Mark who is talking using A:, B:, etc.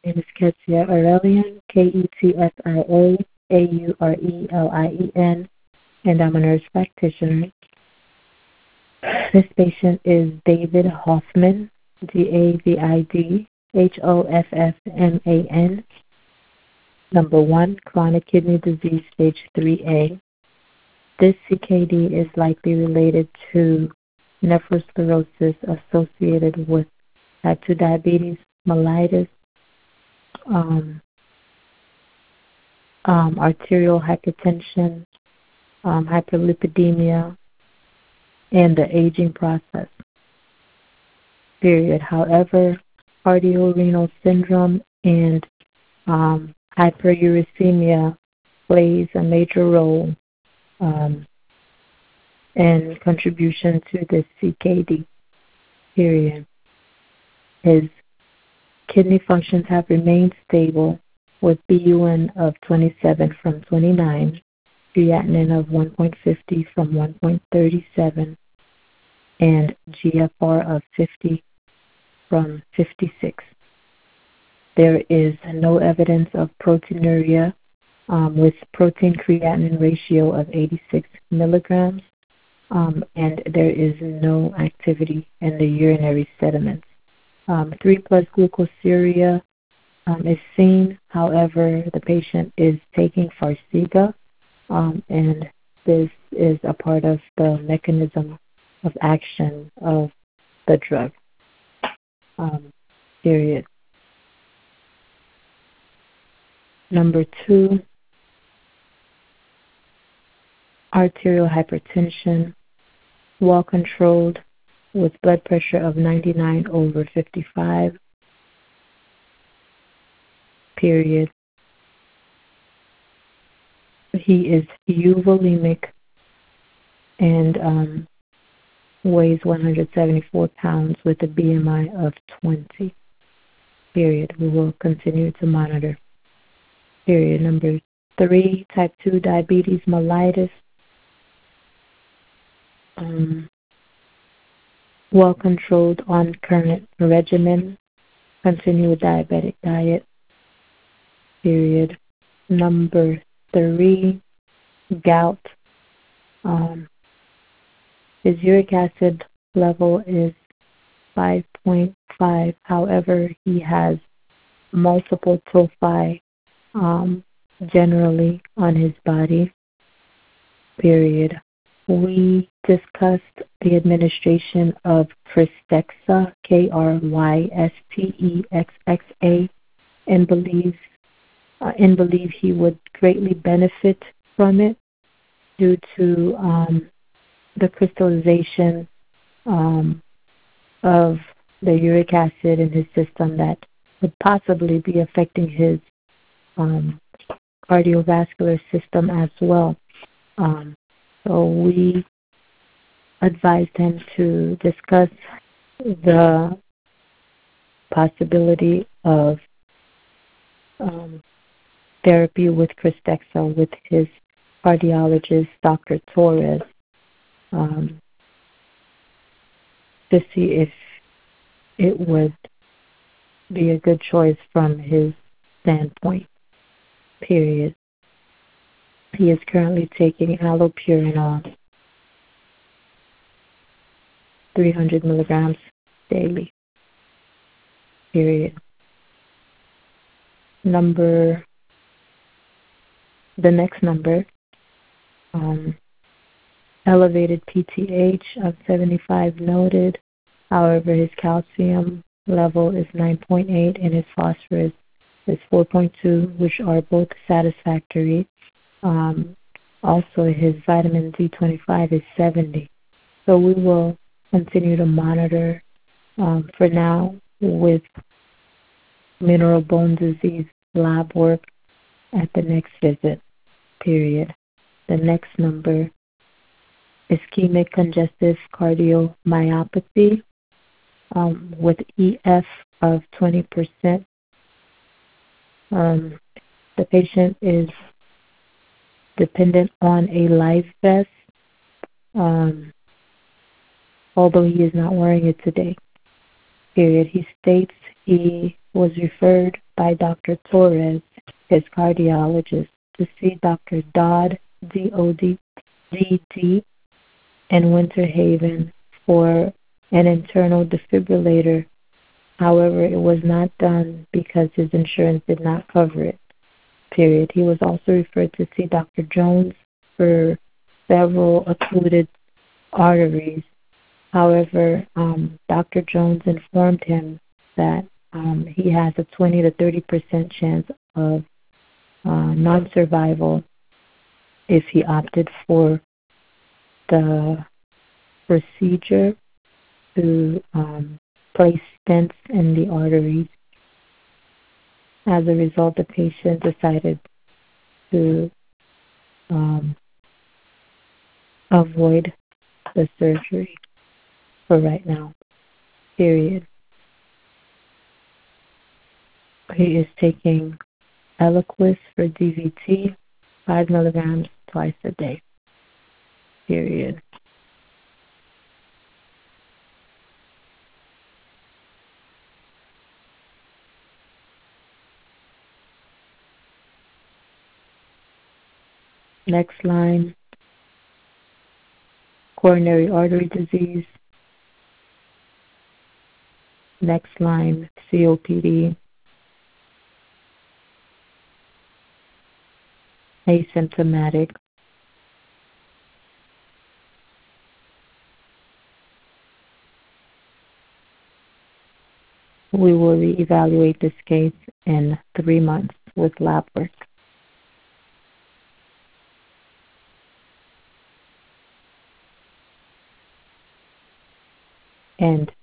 A: name is Ketsia Aurelian, Ketsia Aurelien, and I'm a nurse practitioner. This patient is David Hoffman, DavidHoffman. Number 1, chronic kidney disease, stage 3A. This CKD is likely related to nephrosclerosis associated with type 2 diabetes, mellitus, arterial hypertension, hyperlipidemia, and the aging process. Period. However, cardiorenal syndrome and hyperuricemia plays a major role in contribution to this CKD. Period. His kidney functions have remained stable with BUN of 27 from 29, creatinine of 1.50 from 1.37, and GFR of 50 from 56. There is no evidence of proteinuria with protein creatinine ratio of 86 milligrams, and there is no activity in the urinary sediments. 3+ glucosuria is seen. However, the patient is taking Farxiga, and this is a part of the mechanism of action of the drug. Period. Number 2, arterial hypertension, well controlled with blood pressure of 99/55. Period. He is euvolemic and weighs 174 pounds with a BMI of 20. Period. We will continue to monitor. Period. Number 3, type 2 diabetes mellitus. Well controlled on current regimen. Continue with diabetic diet. Period. Number 3, gout. His uric acid level is 5.5. However, he has multiple tophi generally on his body. Period. We discussed the administration of Krystexxa, Krystexxa, and believe he would greatly benefit from it due to the crystallization of the uric acid in his system that could possibly be affecting his cardiovascular system as well. So we advised him to discuss the possibility of therapy with Krystexxa with his cardiologist, Dr. Torres, to see if it would be a good choice from his standpoint. Period. He is currently taking allopurinol, 300 milligrams daily. Period. The next number, elevated PTH of 75 noted. However, his calcium level is 9.8 and his phosphorus is 4.2, which are both satisfactory. Also, his vitamin D25 is 70. So we will continue to monitor for now with mineral bone disease lab work at the next visit. Period. The next number, ischemic congestive cardiomyopathy with EF of 20%. The patient is dependent on a life vest, although he is not wearing it today. Period. He states he was referred by Dr. Torres, his cardiologist, to see Dr. Dodd, D-O-D-D-D, in Winter Haven for an internal defibrillator. However, it was not done because his insurance did not cover it, period. He was also referred to see Dr. Jones for several occluded arteries. However, Dr. Jones informed him that he has a 20 to 30% chance of non-survival if he opted for the procedure to place stents in the arteries. As a result, the patient decided to avoid the surgery for right now, period. He is taking Eliquis for DVT, 5 milligrams twice a day, period. Next line, coronary artery disease. Next line, COPD. Asymptomatic. We will reevaluate this case in 3 months with lab work. End.